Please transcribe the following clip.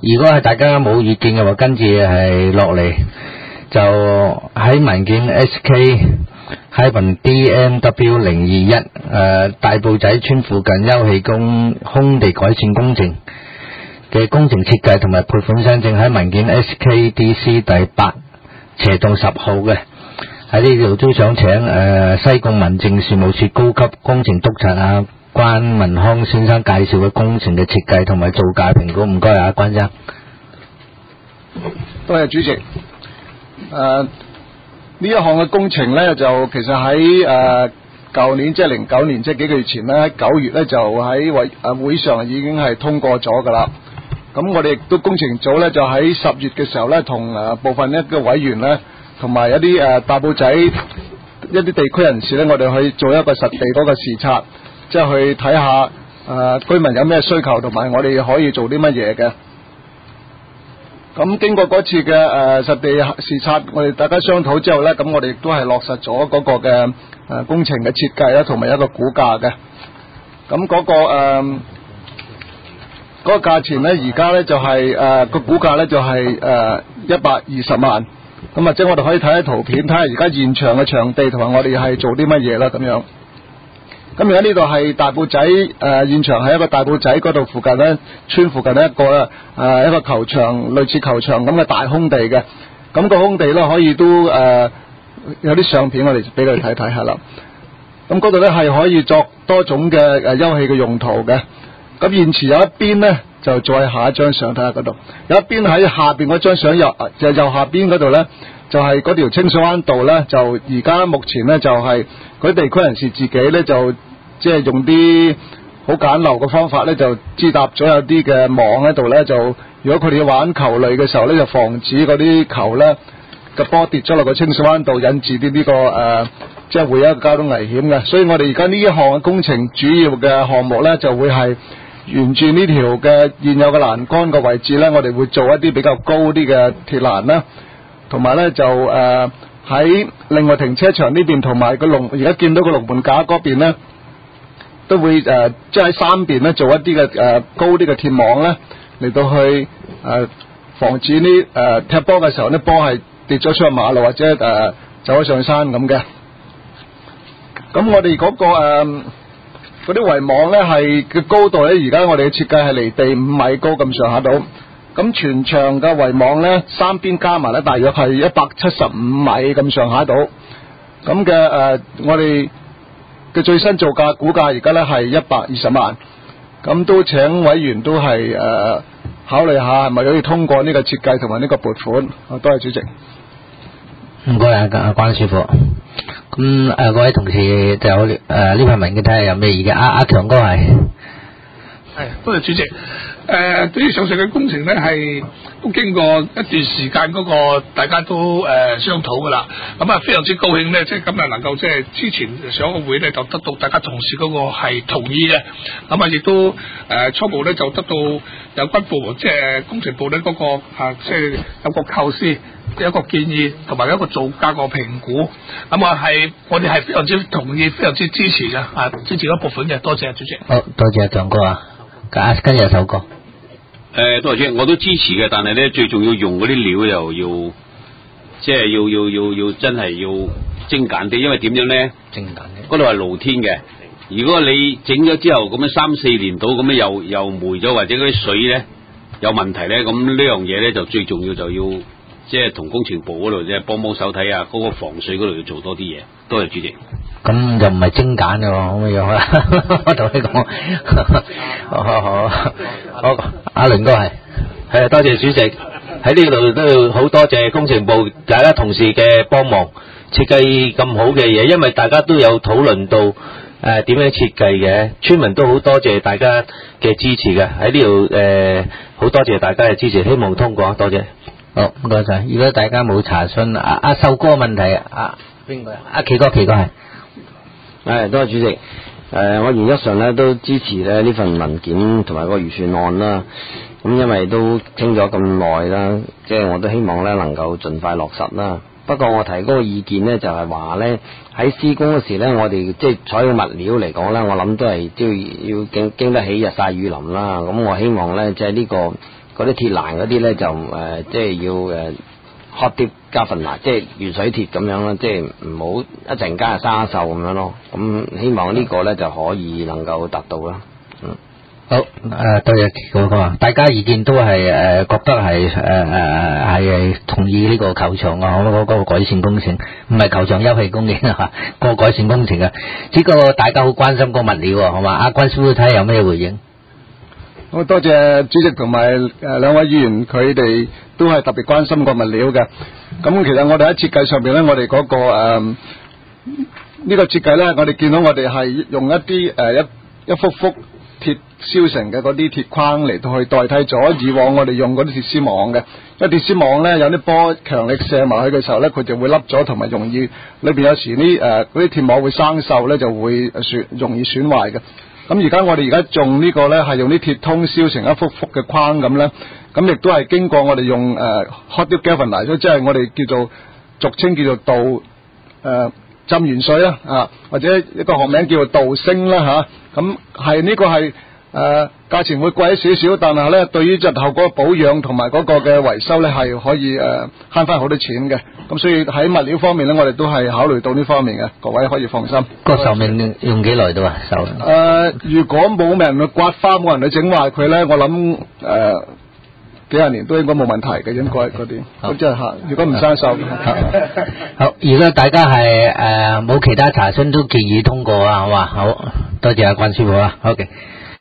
如果係大家冇意見嘅話，跟住係落嚟就喺文件 SK-DMW021大埔仔村附近休憩空地改善工程嘅工程設計同埋撥款申請，喺文件 SKDC 第8/10號嘅，喺呢度都想請西貢民政事務處高級工程督察關文康先生介紹嘅工程嘅設計同埋造價評估。唔該關生。 多謝主席。呢一項嘅工程呢，就其實喺舊年即係09年，即係幾個月前呢，喺9月呢，就喺會上已經係通過咗噶啦。咁我哋亦都工程組呢，就喺10月嘅時候呢，同部分一個委員呢，同埋一啲大埔仔一啲地區人士呢，我哋去做一個實地嗰個視察，即係去睇下居民有咩需求，同埋我哋可以做啲乜嘢嘅。咁經過嗰次嘅實地視察，我哋大家商討之後呢，咁我哋亦都係落實咗嗰個嘅工程嘅設計啦，同埋一個估價嘅。咁嗰個價錢呢，而家呢就係個估價呢就係120萬。咁或者我哋可以睇下圖片，睇下而家現場嘅場地同埋我哋係做啲乜嘢啦咁樣。咁而家呢度係大埔仔現場係一個大埔仔嗰度附近呢，村附近一個一個球場，類似球場咁嘅大空地嘅。咁個空地呢，可以都有啲相片我哋俾佢哋睇睇下啦。咁嗰度呢係可以作多種嘅休憩嘅用途嘅。咁現時有一邊呢，就再下一張相睇下嗰度，有一邊喺下邊嗰張相右下邊嗰度呢，就係嗰條清水灣道呢，就而家目前呢，就係嗰啲地區人士自己呢，就即係用啲好簡陋嘅方法呢，就支搭咗有啲嘅網喺度呢，就如果佢哋要玩球類嘅時候呢，就防止嗰啲球呢嘅波跌咗落個清水灣道，引致啲呢個即係會有一個交通危險嘅。所以我哋而家呢一項嘅工程主要嘅項目呢，就會係沿住呢條嘅現有嘅欄杆嘅位置呢，我哋會做一啲比較高啲嘅鐵欄啦，同埋呢就喺另外停車場呢邊同埋個而家見到個龍門架嗰邊呢，都會即係喺三邊呢做一啲嘅高啲嘅鐵網呢，嚟到去防止呢踢波嘅時候呢，波係跌咗出去馬路或者走咗上山咁嘅。咁我哋嗰個嗰啲圍網呢係嘅高度呢，而家我哋嘅設計係離地5米高咁上下到。咁全長嘅圍網呢，三邊加埋呢，大約係175米咁上下到。咁嘅我哋嘅最新造價估價而家呢係120萬。咁都請委員都係考慮下係咪可以通過呢個設計同埋呢個撥款。多謝主席。 唔該關師傅。咁各位同事就呢份文件睇下有咩意見。強哥係多謝主席。對於上述嘅工程呢，係都經過一段時間嗰個大家都商討噶啦。咁非常之高興呢，即係今日能夠即係之前上一個會呢，就得到大家同事嗰個係同意嘅。咁亦都初步呢，就得到有關部門即係工程部呢嗰個即係有個構思，有一個建議同埋一個造價個評估。係我哋係非常之同意，非常之支持嘅支持嗰部分嘅。多謝主席。 好，多謝強哥跟住首歌。 多謝主席，我都支持嘅，但係咧最重要用嗰啲料又要即係要真係要精簡啲，因為點樣咧？ 精簡啲。嗰度係露天嘅，如果你整咗之後咁樣3-4年到咁樣又霉咗，或者嗰啲水咧有問題咧，咁呢樣嘢咧就最重要就要即係同工程部嗰度即係幫手睇下嗰個防水嗰度要做多啲嘢。多謝主席。 咁就唔係精簡嘅喎，可唔可以我同你講。好，阿倫哥係多謝主席，喺呢度都要好多謝工程部大家同事嘅幫忙設計咁好嘅嘢，因為大家都有討論到點樣設計嘅，村民都好多謝大家嘅支持嘅，喺呢度好多謝大家嘅支持，希望通過，多謝。 好，唔該晒。如果大家冇查詢阿秀哥問題邊個奇哥係。 多謝主席。我原則上咧都支持咧呢份文件同埋個預算案啦。咁因為都傾咗咁耐啦，即係我都希望咧能夠盡快落實啦。不過我提嗰個意見咧就係話咧喺施工嗰時咧，我哋即係採用物料嚟講咧，我諗都係都要經得起日曬雨淋啦。咁我希望咧即係呢個嗰啲鐵欄嗰啲咧就即係要hot dip 加份蠟，即係鉛水鐵咁樣啦，即係唔好一陣間就生鏽咁樣咯。咁希望呢個咧就可以能夠達到啦。 好，多謝嗰個，大家意見都係覺得係同意呢個球場啊，嗰個改善工程，唔係球場休憩公園啊，個改善工程啊。只不過大家好關心個物料啊，係嘛？阿關師傅睇下有咩回應？ 好多謝主席同埋兩位議員，佢哋都係特別關心個物料嘅。咁其實我哋喺設計上邊咧，我哋嗰個呢個設計咧，我哋見到我哋係用一啲一幅幅鐵燒成嘅嗰啲鐵框嚟到去代替咗以往我哋用嗰啲鐵絲網嘅。因為鐵絲網咧有啲波強力射埋去嘅時候咧，佢就會凹咗，同埋容易裏邊有時嗰啲鐵網會生鏽咧，就會容易損壞嘅。咁而家我哋而家種呢個咧係用啲鐵通燒成一幅幅嘅框咁咧，咁亦都係經過我哋用hot dip galvanized，即係我哋叫做俗稱叫做浸鹽水啦或者一個學名叫做鍍鋅啦咁係呢個係價錢會貴少少，但係咧對於日後嗰個保養同埋嗰個嘅維修咧係可以慳翻好多錢嘅。咁所以喺物料方面咧，我哋都係考慮到呢方面嘅，各位可以放心。 個壽命用幾耐到啊？ 如果冇人去刮花，冇人去整壞佢咧，我諗幾廿年都應該冇問題嘅，應該嗰啲。咁即係如果唔生鏽。 好，如果大家係冇其他查詢，都建議通過啊，好嘛？好多謝阿關師傅啊，好嘅。